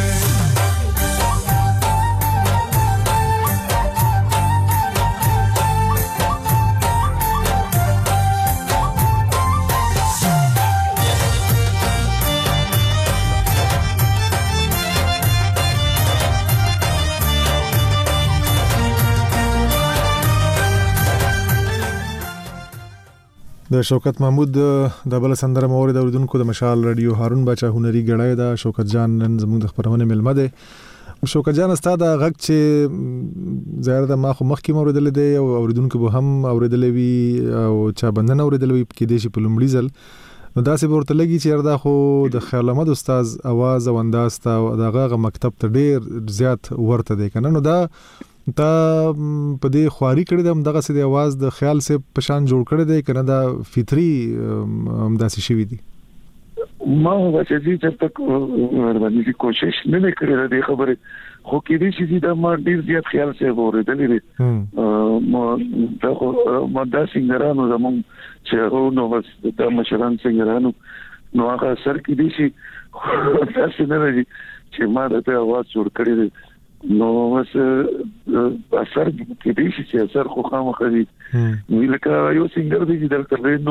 د شوکت محمود د بل سندره موري د اوریدونکو د مشال رادیو هارون بچا هنري غړای دا شوکت جان نن زموږ د خبرونه ملمه ده. شوکت جان استاد غږ چې ظاهر د ما خو مخکې اوریدل دي او اوریدونکو به هم اوریدل وي او چا بندنه اوریدل وي کې د شي په لومړي ځل نو داسې ورته لګي چې دا خو د خیال احمد استاد आवाज او انداز ته دغه مکتب ته ډیر زیات ورته دی کنه نو دا په دې خواري کړی د دغه سي د आवाज د خیال سے پشان جوړ کړی دی کنه دا فطری همداسي شوی دی. ما چې دې تک ورته کوشش نه کړې د خبره خو کې دې چې دا ما ډیر زیات خیال سے ورېدلې دي ما دا څنګهرانو زمون چې نو بس دا مشران څنګهرانو نو هغه سر کې دي چې تاسو نه راځي چې ما د आवाज جوړ کړی دی نو بس اثر کې دې چې اثر خو خامخې دي ویلکه یو څنګه دې چې دلته نو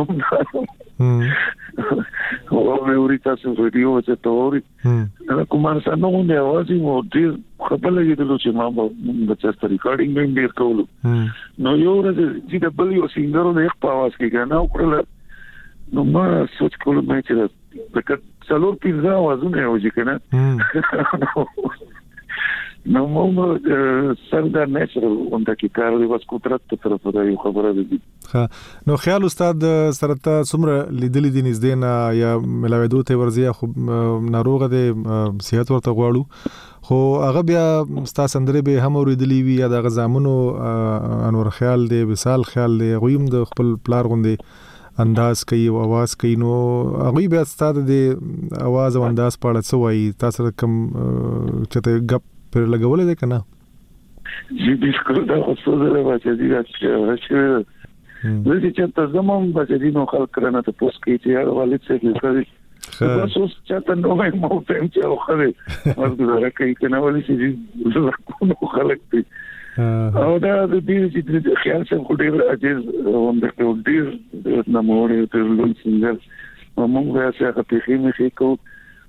او مې ورې تاسو ویډیو چې توري کومه سره نو نه आवाज مو ډیر خبره یې چې ما د چست ریکارډینګ مې ډیر کولو نو یو ورځ چې د بل یو څنګه نه په आवाज کې کنه او کړل نو ما سوچ کولم چې د څلور پنځه आवाजونه یو چې کنه نو موږ سردا نشر اونته کې کار دی بس قدرت ته طرف دا یو خبره دي. ها نو خیال استاد سرته څومره لیدلې دي نږدې نه یا ملاویدو ته ورزي خو ناروغه دي صحت ورته غواړو خو هغه بیا ستا سندره به هم اوریدلی وي یا د غزامونو انور خیال دی وصال خیال دی غویم د خپل پلار غوندي انداز کوي او आवाज کوي نو هغه بیا ستاسو د आवाज او انداز په اړه څه وایي تاسو کوم چته غپ پر لګولې ده کنه جی بالکل دا خو زه له واچې راځم زه چې تاسو زموږ بچی نو خلک کرنه ته پوس کوي چې والد څه کوي خو اوس چې نو مو فهم چې او خره ورته راکې کنه ولې چې زه نو خلک دي او دا د دې چې خیال څخه خو ډیر عجیب وندکه ډیر نموړې ته لون سنگر موږ بیا څه په خېمه کې کو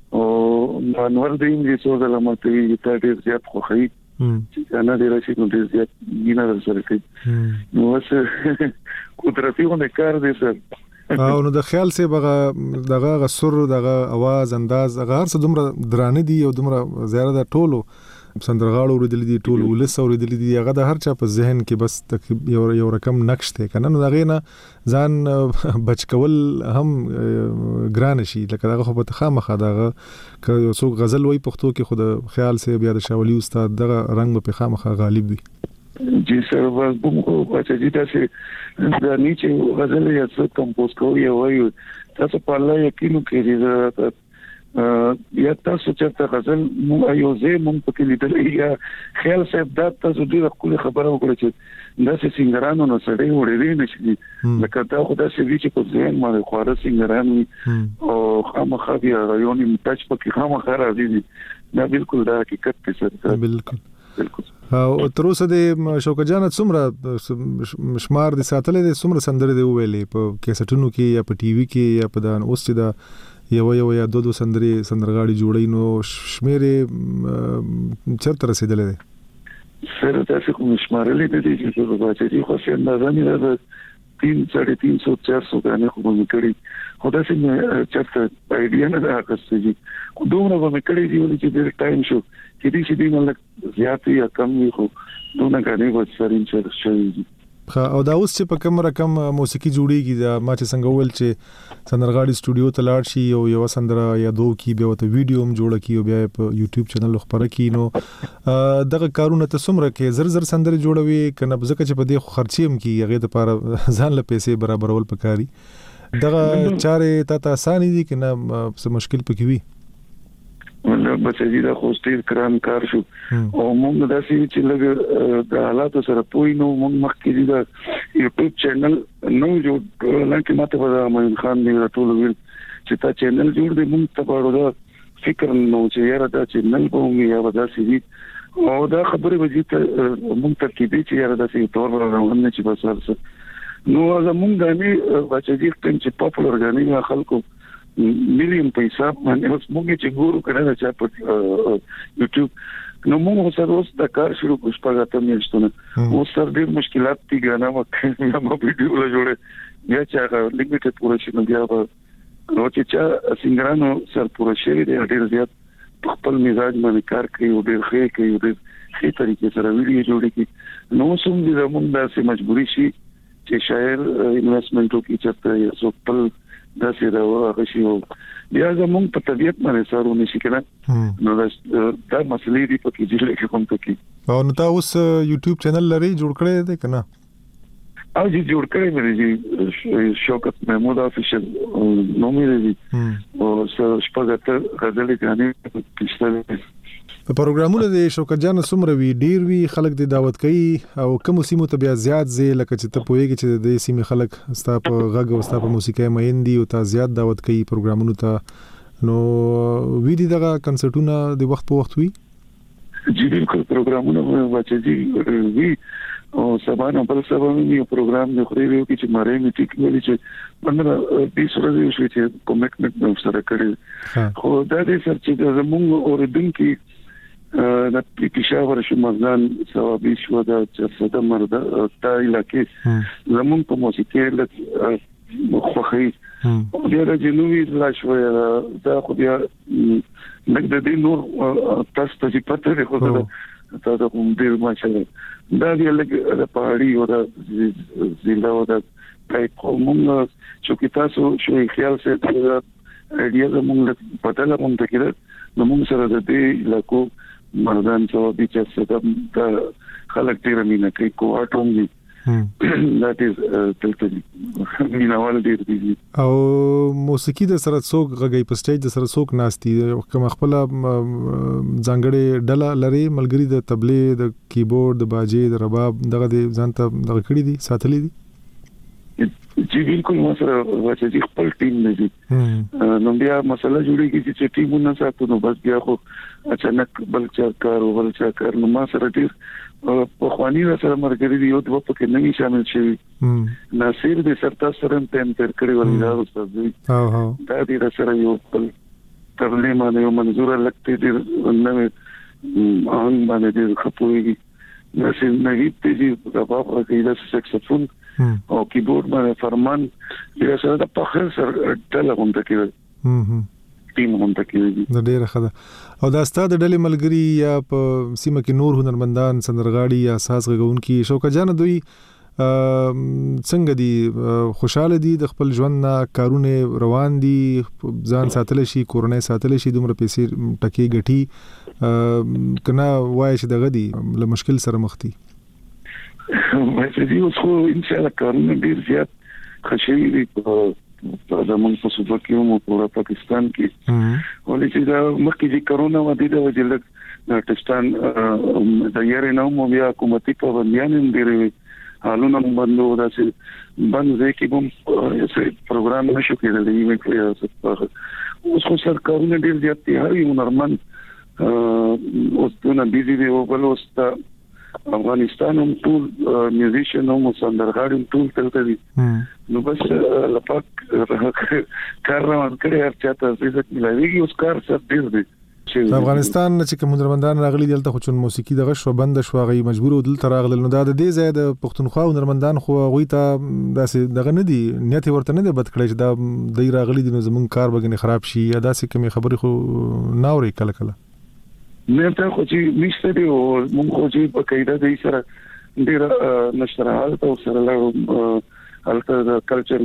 او انور دې چې څو ځله ماته یې ته ډیر زیات خوخی چې انا ډیر شي نو ډیر زیات ګینه سره کوي نو اوس قدرتي غو کار دي سر او نو د خیال سه دغه غسر دغه आवाज انداز هغه هر څه دومره درانه دي او دومره زیاده د ټولو سندرغاړو ورېدل دي ټول ولس ورېدل دي هغه د هر چا په ذهن کې بس یو رقم نقش ته کنه نو دغه نه ځان بچ کول هم ګران شي لکه دغه خو په خامخا دغه که یو څوک غزل وای پښتو کې خود خیال سه بیا د شاولی استاد دغه رنگ په خامخا غالب وي جی سر بومو پاتې دي تاسو دا نیچه غزل یا څه کمپوز کوي وایو تاسو په الله یقین کوي یا تاسو چې غزل مو ایوزه مونږ پکې لیدلې یا خیال صاحب دا تاسو ډیره کومه خبره وکړه چې دا سنگرانو نو سړی وړې نشي لکه دا خدای سې چې په ځین باندې خواره سنگران او خامخا بیا رایونی متاج پکې خامخا راځي دا بالکل دا حقیقت دی سر بالکل او تر اوسه د شوکت جان څومره شمار د ساتلې د څومره سندره دی ویلې په کیسټونو کې یا په ټي وي کې یا په دان اوس چې دا یو یا دو سندرغاړي جوړي نو شمیرې چرته رسیدلې ده سره تاسو کوم شمارلې دي چې په واچې خو څه اندازه نه ده 300 400 غانې خو مې کړی خو دا څنګه چرته ایډیا نه ده اکستې خو دومره مې کړی دی چې ډېر ټایم شو چې دې دې مله زیات یا کم خو دومره غانې و سرین چر شوی او دا اوس چې په کوم رقم موسیقي جوړیږي دا ما چې څنګه ول چې سندرغاړي سټوډیو ته لاړ شي او یو سندره یا دوه کې بیا ته ویډیو هم جوړ کی او بیا په یوټیوب چینل خبره کی نو دغه کارونه ته څومره کې زر سندره جوړوي کنه ځکه چې په دې خرچي هم کی هغه د لپاره ځان له پیسې برابرول پکاري دغه چارې ته آسان دي کنه څه مشکل پکې وي ولله بچی دا خو ستیر کرام کار شو او موږ دا چې لږ د حالاتو سره پوي نو موږ مخکې دا یوټیوب چینل نو جوړ لکه ماته په امین خان دی ټول ویل چې تا چینل جوړ دی موږ ته په اړه فکر نو چې یاره دا چینل به موږ یا ودا سي او دا خبره وځي ته موږ ته کې دي چې یاره دا سي تور روان نه چې بس نو زموږ غني بچی چې پاپولر غني خلکو مليون پیسې باندې اوس موږ چې ګورو کړه چې په یوټیوب نو موږ سره اوس د کار شروع کوو شپږاته میاشتونه اوس سره ډېر مشکلات دي غواړم ما ویډیو له جوړه یا چې هغه لیمیټډ پوره شي نو بیا نو چې سنگرانو سره پوره شي ډېر زیات خپل مزاج باندې کار کوي او ډېر ښه کوي ډېر ښه طریقې سره ویډیو جوړي کوي نو سم دي زموږ داسې مجبوري شي چې شاعر انویسټمنټو کې چرته یا څو خپل دا سي دا غشي او بیا زموږ په طبيعت باندې سارو نشي کنه نو دا مسلې دي په کې چې کوم پکې او نو تاسو یوټیوب چینل لري جوړ کړی دی کنه او جوړ کړی مې دي شوکت محمود افیشل نو مې دي او شپږاته غزلې غانې کیشته په پروګرامونو د شوکت جان څومره وی ډیر وی خلک د دعوت کوي او کوم سیمو ته بیا زیات زی لکه چې ته پوهیږي چې د سیمې خلک ستا په غږ او ستا په موسیقي مین دي او تا زیات دعوت کوي پروګرامونو ته نو وی دي دغه کنسرټونه د وخت په وخت وی جی بالکل پروګرامونه واچي وی او سبا بل سبا یو پروګرام د خوري وی چې ماره می ټیک ویل چې 15 20 ورځې شوې چې کومټمنټ نو سره کړی خو دا دې سر چې زموږ اوریدونکو د پېښور شمالان ثوابي شو د چرته مرده تا علاقې زمون په موسیقي له خوخي او د جنوبي لاشوي دا خو بیا نګد دي نور تاسو ته پته ده خو تاسو کوم ډیر ماشاءالله دا دی لکه د پهاړي او د ضلع او د ټایپ کوم چې تاسو شوي خیال سره اړیه زموږ پټه لا مونږ ته کېده نو موږ سره د دې لکو مردان څو دي چې څه د خلک ډیر مینه کوي کوټوم دي that is تلته مینوال ډیر دي او موسیقي د سره څوک غږی په سټیج د سره څوک ناشتي کوم خپل ځانګړي ډله لري ملګری د تبلې د کیبورډ د باجې د رباب دغه ځانته دغه کړی دي ساتلې دي چې بالکل ما سره چې خپل ټیم نه دي نو بیا مسله جوړیږي چې ټیمونه ساتو نو بس بیا خو اچانک بل چا کار نو ما سره ډیر په خواني سره مرګري دی او په کې نه شامل شي ناصر د سرتا سره تم تر کړی ولې استاد دی دا دې سره یو بل ترلې باندې یو منظور لګته دي نو ان باندې دې خپويږي ناصر نګیت دې د بابا کې د سکسفون او کیبورډ باندې فرمان دې سره د پخر سره ټلغون تکي ټیم هم تکي د ډیره خده او دا ستاد ډلې ملګری یا په سیمه کې نور هنرمندان سندرغاړي یا ساز غږونکي شوکه جان دوی څنګه دي خوشاله دي د خپل ژوند کارونه روان دي ځان ساتل شي کورونه ساتل شي دومره پیسې ټکی غټي کنا وای چې دغه دي له مشکل سره مخ دي مې دې اوس خو ان شاء الله کارونه ډیر زیات خشوي دي په زمون په صوبه کې او په پاکستان کې ولې چې دا مخکې چې کرونا و دي د وجلک پاکستان د یاري نو مو بیا حکومتي پابندیان ډیرې حالونه بندو دا چې بند کې کوم پروګرام نشو کېدلی یې اوس خو سرکارونه ډیر زیات دي هر یو نورمال اوس دونه بيزي دی او بل اوس افغانستان هم ټول میوزیشن هم سندرغاړي ټول تلته دي نو بس لپاک کار روان کړی هر چاته عزت ملایوي اوس کار سره ډیر دی افغانستان چې کوم هنرمندان راغلي دلته خو چون موسیقي دغه شو بند شو غي مجبور دلته راغلل نو دا د دې ځای د پښتونخوا هنرمندان خو غوي ته داسې دغه نه دي نیت ورته نه دی بد کړی چې دا د راغلي دي نو زمون کار بګنی خراب شي یا داسې کوم خبرې خو ناوري کله کله نه ته خو چې نشته دی او مونږ خو چې په قاعده دې سره ډیر نشرحال ته سره له الته د کلچر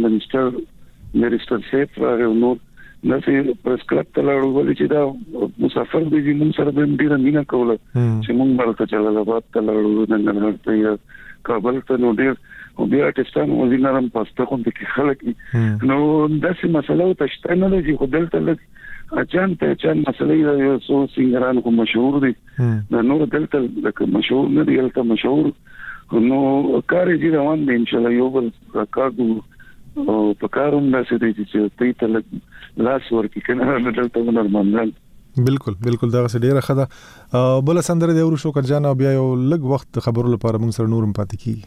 منسٹر سیف راغو نو نفي پرس کلب ته لاړو ولې چې دا مسافر دي مونږ سره د ډیر مینا کوله چې مونږ مرته جلال آباد ته لاړو نن ته کابل ته نو ډیر او بیا ټستان وزینارم پاسته کوم کې خلک نو داسې مسله تشته نه لږی خو دلته اچان مسئله یو څو سنگران کو مشهور دي نو دلته لکه مشهور نه دي دلته مشهور نو کار یې روان دي ان شاء الله یو بل کارو او په کاروم داسې دي چې ته لاس ورکی کنه دلته نورمال بالکل دا ډیره خده بل سندره دی ورو شو کجان بیا یو لږ وخت خبرو لپاره موږ سره نورم پاتې کی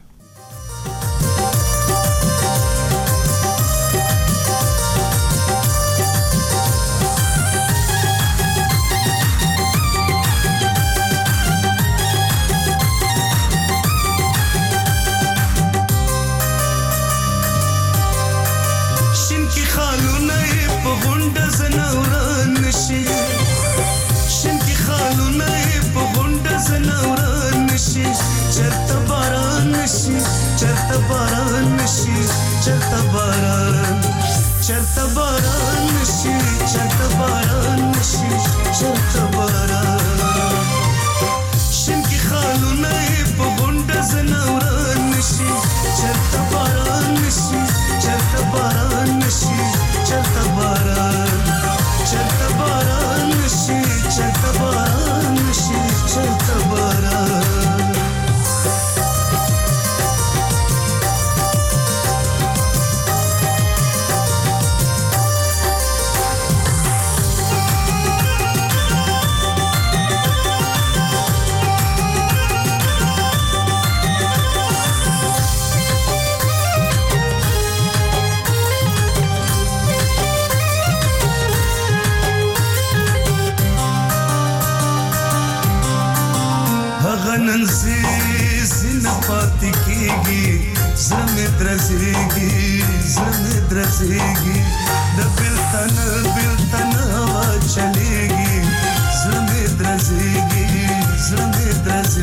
चलेगी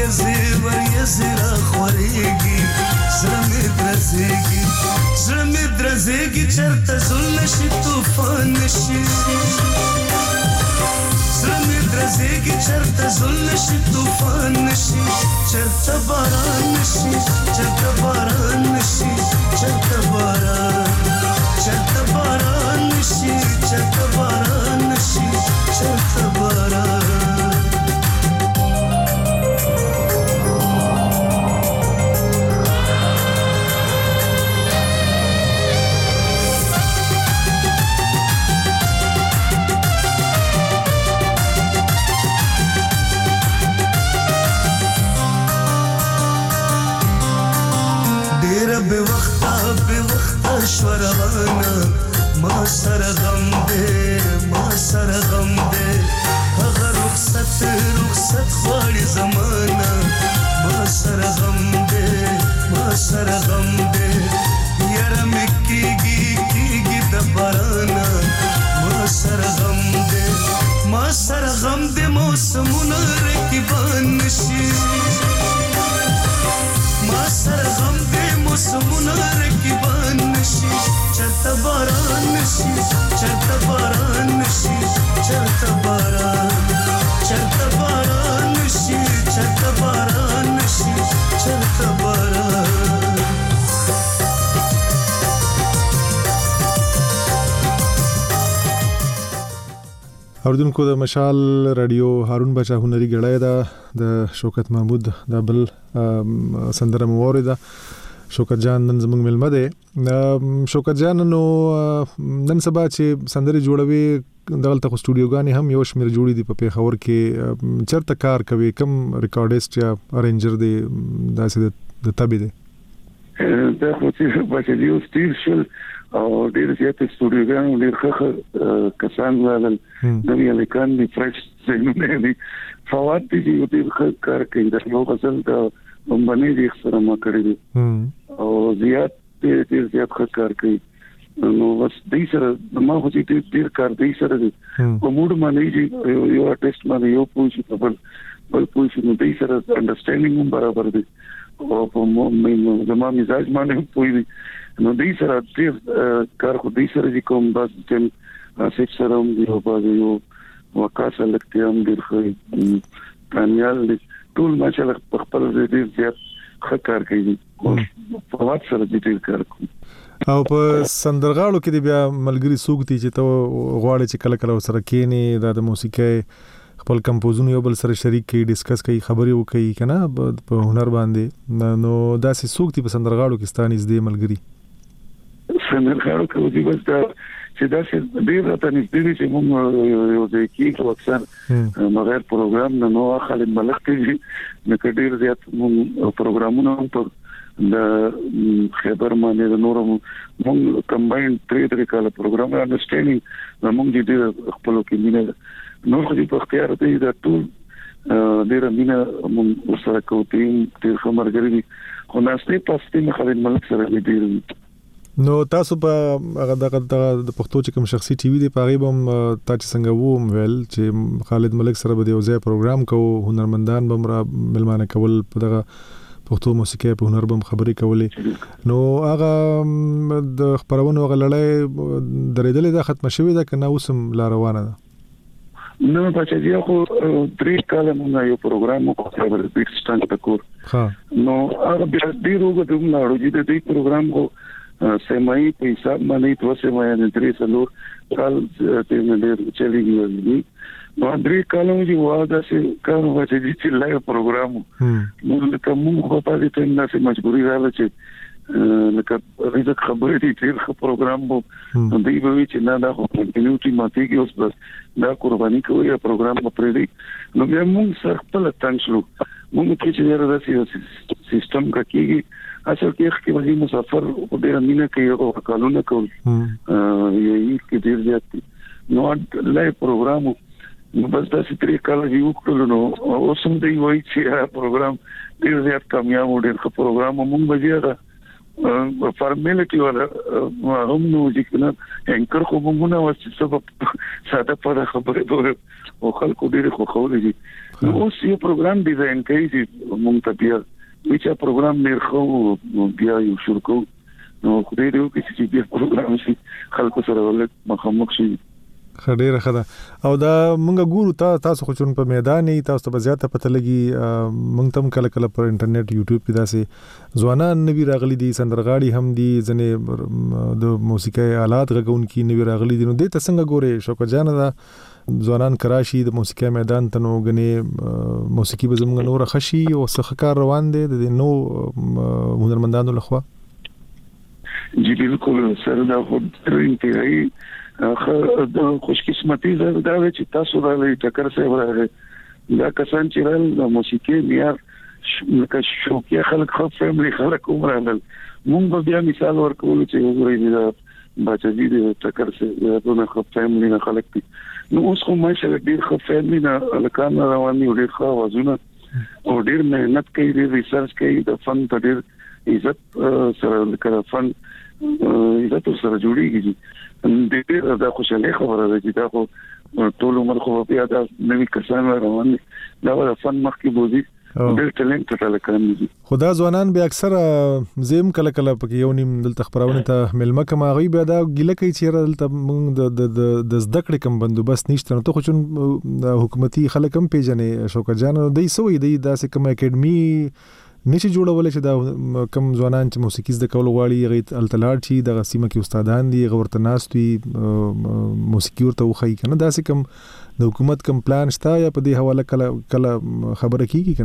زیور یې زرا خورېږي زړه مې درزېږي چرته زل نشي طوفان نشي زړه مې درزېږي چرته زل نشي طوفان نشي چرته باران نشي چرته باران نشي چرته باران نشي چرته باران نشي چرته باران بے وقت شوروانا ما سره غم دے هغه رخصت خوړی زمانہ ما سره غم دے یاره مکیږي د بارانا ما سره غم دے موسمونه رکیبان نشي ما سره غم دے موسمونه رکیبان نشي چرته باران نشي چرته باران نشي چرته باران نشي چرته باران نشي چرته باران اوردونکو د مشال رادیو هارون بچا هنري غړای دا د شوکت محمود د بل سندره مورده شوکت جان نن زموږ ملمه ده شوکت جان نو نن سبا چې سندره جوړوي دغلته سټوډیوګانی هم یو شمیر جوړې دي په پیښور کې چرته کار کوي کم ریکارډیست یا ارنجر دی داسې د تبي دی دا خو چې بچي یو سټیل شل او ډیر زیات سټوډیوګان ډیر ښه کسان ولل د یلیکان دی فرش زمونه دي فواد دي یو ډیر ښه کار کوي دا یو غزل د باندې دي سره ما کړی دي او زیات ښه کار کوي نو بس دې سره ما خو چې ډیر کار دې سره دي او موډ باندې یو ارټیست باندې یو پوښتنه بل پوښتنه دې سره انډرستانډینګ هم برابر دي او په مو زما مزاج باندې پوي دي نو دې سره ډیر کار خو دې سره دي کوم بس چې سیټ سره هم یو باندې یو وکاسه لکه هم ډیر خو کامیال دي ټول ماشاءالله خپل دې زیات ښه کار کوي په وخت سره دې کار کوي او په سندرغاړو کې بیا ملګری سوګتي چې ته غواړي چې کله کله سره کېنی د موسیقي خپل کمپوزونه یو بل سره شریک کړي ډیسکس کړي خبري وکړي کنه په هنر باندې نو داسې سوګتي په سندرغاړو کې ستانیز دی ملګری سندرغاړو کې ودی بس دا چې دا چې ډیر راته نږدې چې موږ یو ځای کې اکثر مغیر پروګرام نو خالد ملک کې نو ډیر زیات پروګرامونه په د خبر باندې د نورو موږ کمباین 3 کاله پروګرام انډرستانډینګ موږ دې خپل کې مینه نو خو دې په اختیار دی دا ټول ډیر مینه موږ سره کوو ډیر خبرګری خو ناسته پاتې خالد ملک سره ډیر نو تاسو په هغه د پښتو چې کوم شخصي ټي وي دی په غیبم تاسو څنګه ووم ویل چې خالد ملک سره به یو ځای پروګرام کوو هنرمندان به مرا ملمانه کول په دغه پښتو موسیقي په هنر بم خبرې کولې نو هغه د خبرونو غلړې درېدلې دا ختم شوې ده کنه اوسم لا روانه ده نو بچي خو 3 کاله موږ یو پروګرام وکړو د بیټسټان تکور نو هغه ډیر وګورم نو چې دې پروګرام کو سمای په حساب باندې توسه مې نه درې سلور کال ته نه چلیږي نو 3 کالو چې واده سي کار وځي چې لایو پروګرام نو کوم په پاتې ته نه سي مجبوري راځي چې لکه ریزه خبرې دي چې پروګرام وو دوی به چې نه دا کنټینیوټي ماتي کې اوس بس دا قرباني کوي پروګرام پرې دی نو موږ سره خپل تنشلو موږ چې راځي سیستم کا کېږي اصل کې چې وځي مسافر په ډیر مینه کې او کالونه کول یې کې ډیر زیات نو لای پروګرام نو بس دا چې 3 کال یو کړو نو اوس هم دی وایي چې پروګرام ډیر زیات کامیاب و ډیر ښه پروګرام موږ بجیږه فارمیلیټي ولا هم نو چې کنه انکر خو موږ نه واسي سبب ساده پر خبره دوه او خلکو ډیر خو خولې دي نو اوس یو پروګرام ډیزاین کوي چې مونږ ته بیا چې پروګرام نرخو بیا یو شروع کوو نو خو دې یو چې بیا پروګرام شي خلکو سره ولې مخامخ شي خډيره خدا او دا مونږ ګورو تاسو خو چون په میدان تاسو ته زیاته پته لګي مونږ تم کله کله پر انټرنیټ یوټیوب په داسې ځوانان نوی راغلي دي سندرغاړي هم دي ځنه د موسیقي آلات غږونکي نوی راغلي دي نو دې څنګه ګوره شوکت جان دا ځوانان کراشي د موسیقي میدان ته نو غني موسیقي به زموږ نور خشي او سخکار روان دي د نو هنرمندانو لخوا جی بالکل سره دا خو انتهایی د خوشقسمتي دا چې تاسو راغلي ټکر صاحب راغلي دا کسان چې راغلي د موسیقي معیار لکه شوقي خلک خو فیملی خلک عمرانل مونږ بیا مثال ورکول چې وګورئ دا بچی د ټکر صاحب دونه خو فیملی نه خلک دي نو اوس خو ماشاءالله ډیر خو فیملی نه لکان رواني ډیر خو وازونه او ډیر مهنت کوي ډیر ریسرچ کوي د فن ته ډیر عزت سره لکه فن عزت سره جوړیږي دې دا خوشاله خبره ده چې دا خو ټول عمر خو بیا دا نوې کسان روان دا فن مخکې بوزي ډېر ټالنت تلکان دي خدا ځوانان به اکثر زم کله کله پکې یو نیم دلته خبرونه ته ملمه کما غي بیا دا ګیله کوي چې دلته موږ د زده کړې کم بندوبست نشته نو ته خو چون حکومتي خلک هم پیژنې شوکت جان دای سوې دی داسې کوم اکیډمي نشي جوړولای چې دا کم ځوانان چې موسیقي زده کول غواړي غي التلاړ چی د سیمه کې استادان دي غورته ناستوي موسیقي ورته وخی کنه داسې کم د حکومت کم پلان شته یا په دې حواله کله خبره کیږي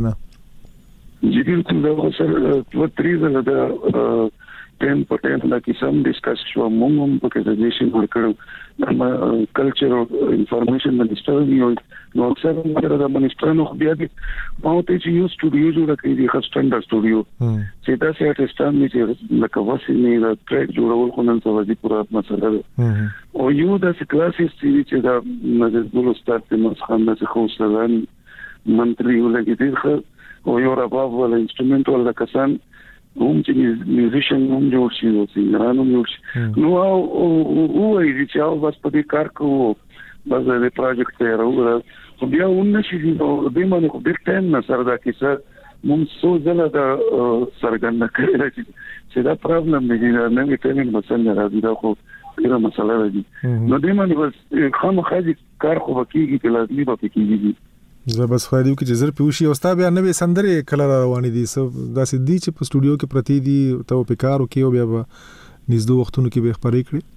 کنه جی بالکل دا سره په تریزه دا ټیم په ټیم دا کیسم ډیسکس شو موږ هم په کې سجیشن ورکړو د کلچر او انفارمیشن منسټر نو اکثر موږ د منسټر نو بیا دي ما ته چې یو سټوډیو جوړ کړی دی خاص سټوډیو چې دا سه ارتستان می چې لکه واسي نه دا ټریک جوړول خو نن سبا پورا مسله ده او یو د کلاسز چې دا د استاد مسخان نه خو سلام منتري ولګی دی او یو رباب ول انسټرومنټ ول کسان هم چې میوزیشن هم جوړ شي او سینګران هم جوړ شي نو او چې او بس په دې کار کوو بس د پروجیکټ ته راوړل خو بیا ونشي نو دې باندې خو ډېر ټایم نه سره دا کیسه مونږ څو ځله دا سرګند کړی چې دا پرابلم دی نه نوې ټریننګ مسله راځي دا خو ډېره مسله ده نو دې باندې بس خامخا کار خو کیږي چې لازمي به کیږي زه بس خو دې چې زر پیوشي او ستا بیا نوې سندرې کله روانې دي سو داسې دي چې په سټوډیو کې پرتی دي ته په کارو کې او بیا به نږدې وختونو کې به خبرې کړې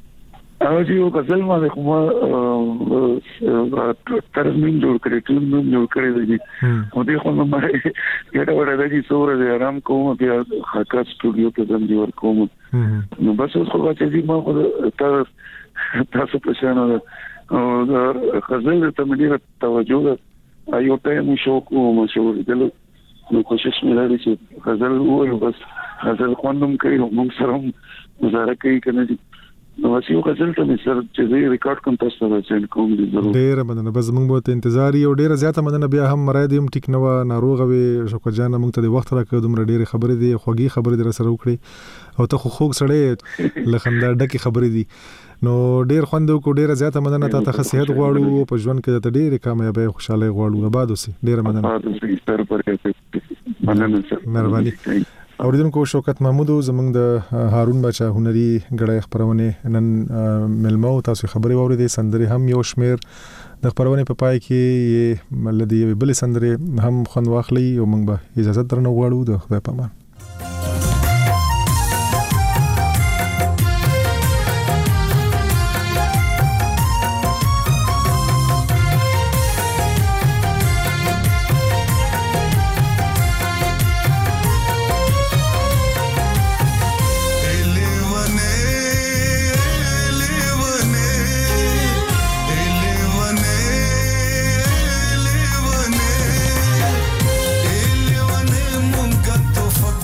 او چې یو غزل باندې کومه ترمیم جوړ کړی ټول جوړ کړی دی او دې خو ما ګټه وړه دي سوره دې آرام کوم بیا خاطر سټوډیو کې زم دی ور کوم نو بس خو چې ما خو تاسو په شان او غزل ته مې توجه ده ایو ټایم شوق او مشهور دي نو کوشش مې لري چې غزل وایو بس غزل خوندم کوي موږ سره مزاره کوي کنه نو واسیو غزل ته مې سره چې ریکارډ کوم تاسو ته سند کوم دي ضرور ډیر مننه بس موږ به انتظار یو ډیر زیاته مننه بیا هم مرادیم ټیک نو ناروغه وي شوکت جان موږ ته د وخت راکړو دومره ډیر خبرې دي خوږی خبرې در سره وکړي او ته خو خوږ سړی لخندا ډکی خبرې دي نو ډیر خوند کو ډیر زیاته مننه ته ته صحت غواړو په ژوند کې ته ډیر کامیابی خوشاله غواړو آباد اوسې ډیر مننه مهرباني اوریدونکو شوکت محمود زمنګ د هارون بچا هنري غړې خبرونه نن ملمو تاسو خبري واورېدې سندري هم یو شمیر د خبرونه په پای کې ملدي بل سندري هم خوند واخلي او موږ به اجازه درنه غواړو د خدای په امان فکر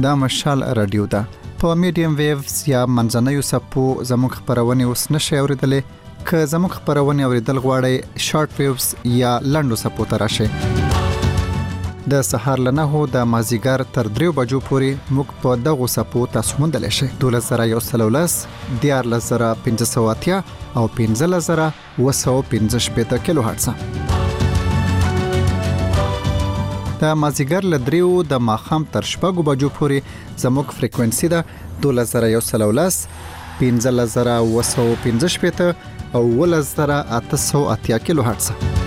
دا مشال رادیو ده. په میډیم ویوز یا منځنیو سپو زموږ خبرونه اوس نشئ اوریدلې. که زموږ خبرونه اوریدل غواړئ شارټ ویوز یا لنډو سپو ته راشئ. د سهار له 9 د مازیګر تر 3 بجو پورې موږ په دغو سپو تاسو موندلی شئ. 12113 14580 او 15715 کیلو هرتز. د مازیګر له 3 د ماښام تر 6 بجو پورې زموږ فریکوئنسي ده 12113 15715 او 10880 کیلو هرتز.